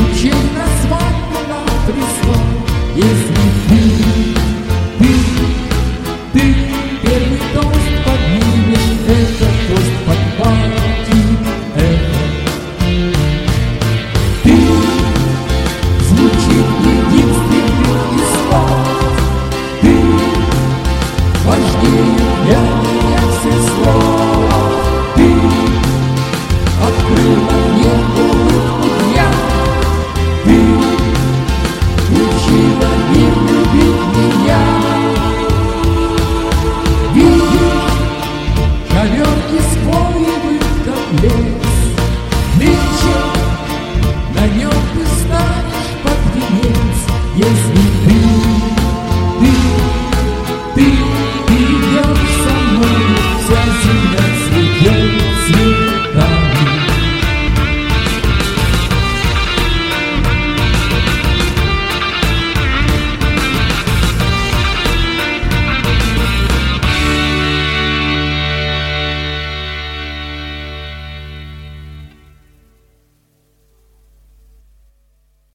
Учей на свадьбу нам прислал, если ты первый тост поднимешь, это тост подхватит эхо. Ты звучит единственный из слов, ты важнее для всех слов. Ты открыла мне улыбку дня, ты учила мир любить меня. Видишь, ковер из хвоевых котлет,